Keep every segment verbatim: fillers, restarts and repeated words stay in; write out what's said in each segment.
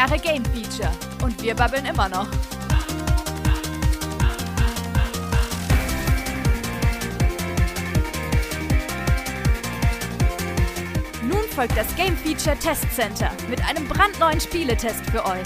Jahre Game Feature und wir babbeln immer noch. Nun folgt das Game Feature Test Center mit einem brandneuen Spieletest für euch.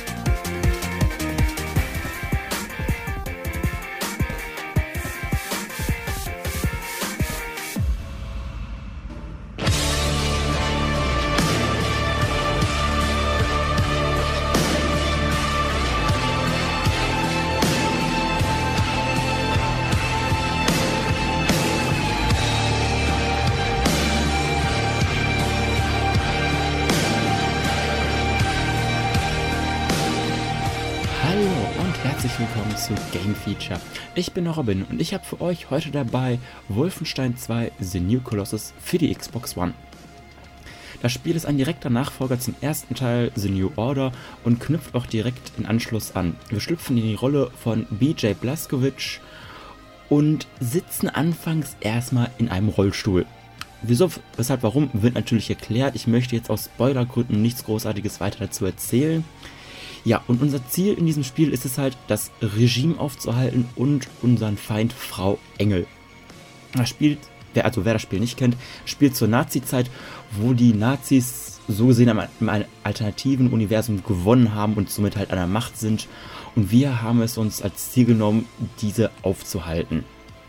Herzlich willkommen zu Game Feature. Ich bin Robin und ich habe für euch heute dabei Wolfenstein zwei The New Colossus für die Xbox One. Das Spiel ist ein direkter Nachfolger zum ersten Teil The New Order und knüpft auch direkt in Anschluss an. Wir schlüpfen in die Rolle von B J Blazkowicz und sitzen anfangs erstmal in einem Rollstuhl. Wieso, weshalb, warum, wird natürlich erklärt. Ich möchte jetzt aus Spoilergründen nichts Großartiges weiter dazu erzählen. Ja, und unser Ziel in diesem Spiel ist es halt, das Regime aufzuhalten und unseren Feind Frau Engel. Das spielt, wer, also wer das Spiel nicht kennt, spielt zur Nazi-Zeit, wo die Nazis so gesehen in einem alternativen Universum gewonnen haben und somit halt an der Macht sind. Und wir haben es uns als Ziel genommen, diese aufzuhalten.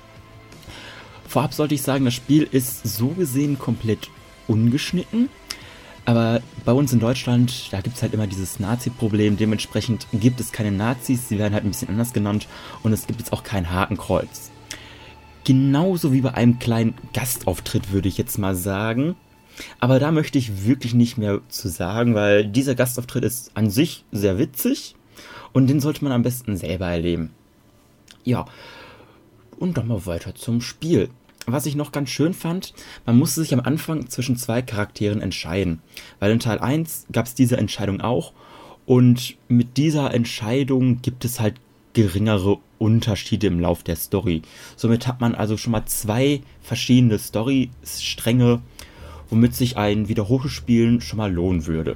Vorab sollte ich sagen, das Spiel ist so gesehen komplett ungeschnitten. Aber bei uns in Deutschland, da gibt es halt immer dieses Nazi-Problem, dementsprechend gibt es keine Nazis, sie werden halt ein bisschen anders genannt und es gibt jetzt auch kein Hakenkreuz. Genauso wie bei einem kleinen Gastauftritt, würde ich jetzt mal sagen. Aber da möchte ich wirklich nicht mehr zu sagen, weil dieser Gastauftritt ist an sich sehr witzig und den sollte man am besten selber erleben. Ja, und dann mal weiter zum Spiel. Was ich noch ganz schön fand, man musste sich am Anfang zwischen zwei Charakteren entscheiden. Weil in Teil eins gab es diese Entscheidung auch. Und mit dieser Entscheidung gibt es halt geringere Unterschiede im Lauf der Story. Somit hat man also schon mal zwei verschiedene Storystränge, womit sich ein Wiederholspielen schon mal lohnen würde.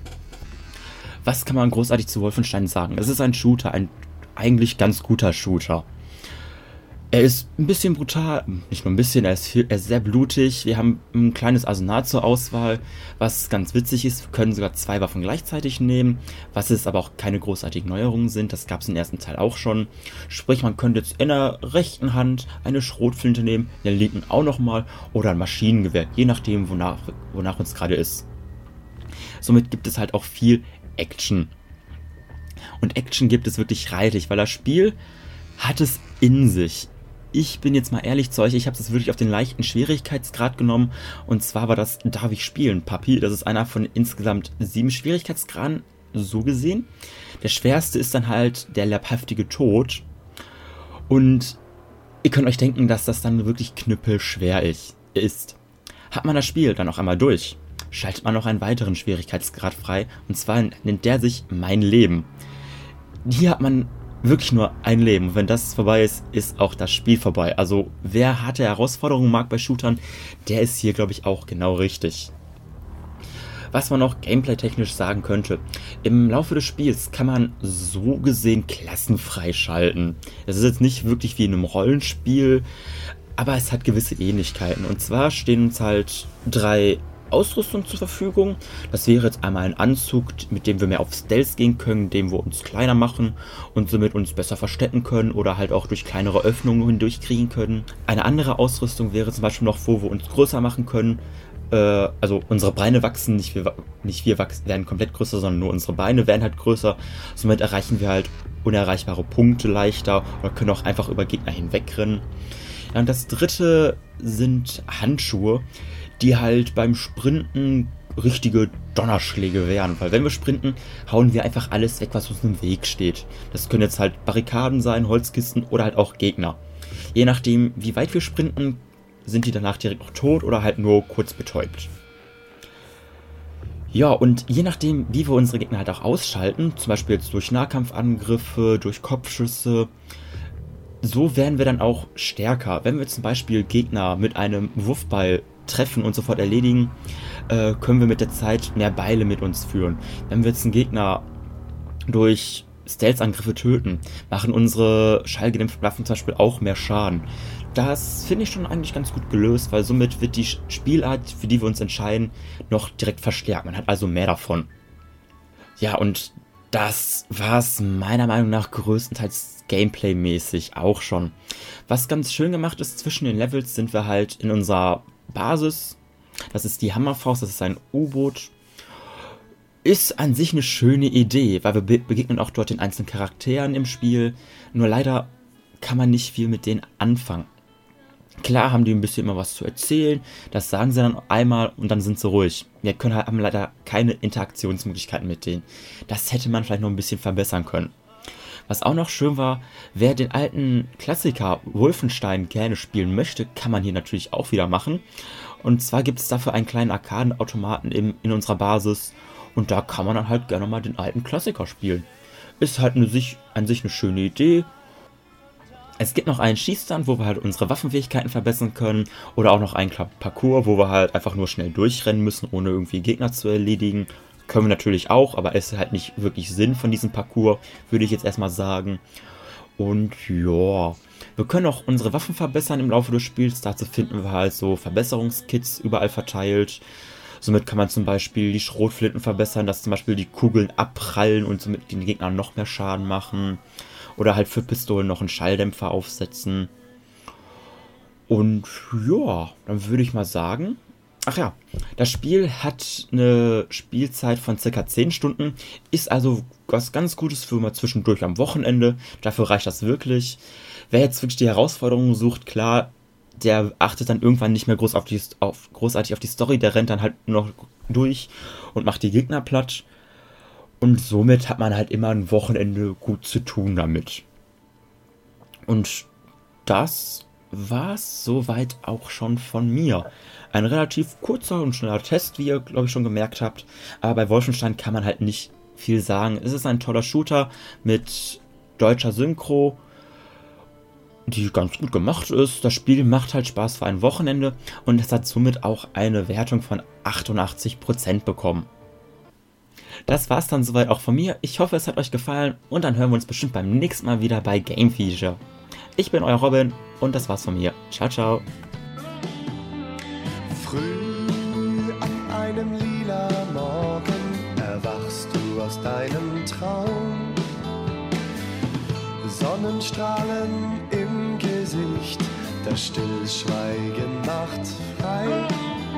Was kann man großartig zu Wolfenstein sagen? Es ist ein Shooter, ein eigentlich ganz guter Shooter. Er ist ein bisschen brutal, nicht nur ein bisschen, er ist, viel, er ist sehr blutig. Wir haben ein kleines Arsenal zur Auswahl, was ganz witzig ist. Wir können sogar zwei Waffen gleichzeitig nehmen, was es aber auch keine großartigen Neuerungen sind. Das gab es im ersten Teil auch schon. Sprich, man könnte jetzt in der rechten Hand eine Schrotflinte nehmen, in der linken auch nochmal oder ein Maschinengewehr, je nachdem, wonach, wonach uns gerade ist. Somit gibt es halt auch viel Action. Und Action gibt es wirklich reichlich, weil das Spiel hat es in sich. Ich bin jetzt mal ehrlich zu euch, ich habe es wirklich auf den leichten Schwierigkeitsgrad genommen. Und zwar war das Darf ich spielen, Papi? Das ist einer von insgesamt sieben Schwierigkeitsgraden, so gesehen. Der schwerste ist dann halt der leibhaftige Tod. Und ihr könnt euch denken, dass das dann wirklich knüppelschwer ist. Hat man das Spiel dann auch einmal durch, schaltet man noch einen weiteren Schwierigkeitsgrad frei. Und zwar nennt der sich Mein Leben. Hier hat man wirklich nur ein Leben. Und wenn das vorbei ist, ist auch das Spiel vorbei. Also wer harte Herausforderungen mag bei Shootern, der ist hier, glaube ich, auch genau richtig. Was man noch gameplay-technisch sagen könnte: Im Laufe des Spiels kann man so gesehen Klassen freischalten. Es ist jetzt nicht wirklich wie in einem Rollenspiel, aber es hat gewisse Ähnlichkeiten. Und zwar stehen uns halt drei Ausrüstung zur Verfügung. Das wäre jetzt einmal ein Anzug, mit dem wir mehr auf Stealth gehen können, dem wir uns kleiner machen und somit uns besser verstecken können oder halt auch durch kleinere Öffnungen hindurchkriegen können. Eine andere Ausrüstung wäre zum Beispiel noch, wo wir uns größer machen können. Äh, also unsere Beine wachsen, nicht wir, nicht wir wachsen, werden komplett größer, sondern nur unsere Beine werden halt größer. Somit erreichen wir halt unerreichbare Punkte leichter oder können auch einfach über Gegner hinwegrennen. Ja, und das dritte sind Handschuhe, die halt beim Sprinten richtige Donnerschläge wären. Weil wenn wir sprinten, hauen wir einfach alles weg, was uns im Weg steht. Das können jetzt halt Barrikaden sein, Holzkisten oder halt auch Gegner. Je nachdem, wie weit wir sprinten, sind die danach direkt noch tot oder halt nur kurz betäubt. Ja, und je nachdem, wie wir unsere Gegner halt auch ausschalten, zum Beispiel jetzt durch Nahkampfangriffe, durch Kopfschüsse, so werden wir dann auch stärker. Wenn wir zum Beispiel Gegner mit einem Wurfball treffen und sofort erledigen, äh, können wir mit der Zeit mehr Beile mit uns führen. Wenn wir jetzt einen Gegner durch Stealth-Angriffe töten, machen unsere schallgedämpften Waffen zum Beispiel auch mehr Schaden. Das finde ich schon eigentlich ganz gut gelöst, weil somit wird die Spielart, für die wir uns entscheiden, noch direkt verstärkt. Man hat also mehr davon. Ja, und das war es meiner Meinung nach größtenteils Gameplay-mäßig auch schon. Was ganz schön gemacht ist, zwischen den Levels sind wir halt in unserer Basis. Das ist die Hammerfaust, das ist ein U-Boot. Ist an sich eine schöne Idee, weil wir be- begegnen auch dort den einzelnen Charakteren im Spiel. Nur leider kann man nicht viel mit denen anfangen. Klar haben die ein bisschen immer was zu erzählen, das sagen sie dann einmal und dann sind sie ruhig. Wir können halt, haben leider keine Interaktionsmöglichkeiten mit denen. Das hätte man vielleicht noch ein bisschen verbessern können. Was auch noch schön war, wer den alten Klassiker Wolfenstein gerne spielen möchte, kann man hier natürlich auch wieder machen. Und zwar gibt es dafür einen kleinen Arkadenautomaten in, in unserer Basis und da kann man dann halt gerne mal den alten Klassiker spielen. Ist halt eine, sich, an sich eine schöne Idee. Es gibt noch einen Schießstand, wo wir halt unsere Waffenfähigkeiten verbessern können. Oder auch noch einen Parcours, wo wir halt einfach nur schnell durchrennen müssen, ohne irgendwie Gegner zu erledigen. Können wir natürlich auch, aber es ist halt nicht wirklich Sinn von diesem Parcours, würde ich jetzt erstmal sagen. Und ja, wir können auch unsere Waffen verbessern im Laufe des Spiels. Dazu finden wir halt so Verbesserungskits überall verteilt. Somit kann man zum Beispiel die Schrotflinten verbessern, dass zum Beispiel die Kugeln abprallen und somit den Gegnern noch mehr Schaden machen. Oder halt für Pistolen noch einen Schalldämpfer aufsetzen. Und ja, dann würde ich mal sagen... Ach ja, das Spiel hat eine Spielzeit von circa zehn Stunden. Ist also was ganz Gutes für mal zwischendurch am Wochenende. Dafür reicht das wirklich. Wer jetzt wirklich die Herausforderungen sucht, klar, der achtet dann irgendwann nicht mehr groß auf die, auf, großartig auf die Story. Der rennt dann halt nur noch durch und macht die Gegner platt. Und somit hat man halt immer ein Wochenende gut zu tun damit. Und das war's soweit auch schon von mir. Ein relativ kurzer und schneller Test, wie ihr, glaube ich, schon gemerkt habt. Aber bei Wolfenstein kann man halt nicht viel sagen. Es ist ein toller Shooter mit deutscher Synchro, die ganz gut gemacht ist. Das Spiel macht halt Spaß für ein Wochenende und es hat somit auch eine Wertung von achtundachtzig Prozent bekommen. Das war's dann soweit auch von mir. Ich hoffe, es hat euch gefallen und dann hören wir uns bestimmt beim nächsten Mal wieder bei Game Feature. Ich bin euer Robin und das war's von mir. Ciao, ciao. Früh an einem lila Morgen erwachst du aus deinem Traum. Sonnenstrahlen im Gesicht, das Stillschweigen macht frei.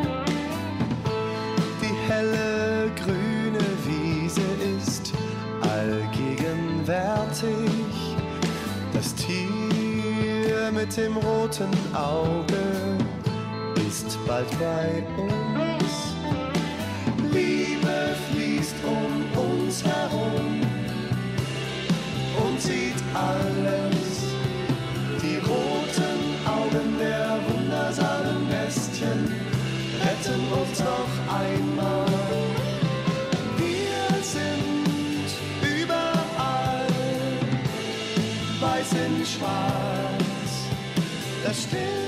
Die helle grüne Wiese ist allgegenwärtig. Das Tier mit dem roten Auge ist bald bei uns. Liebe fließt um uns herum und sieht alles. Die roten Augen der wundersamen Bestien retten uns noch einmal. Wir sind überall, weiß in schwarz, das Still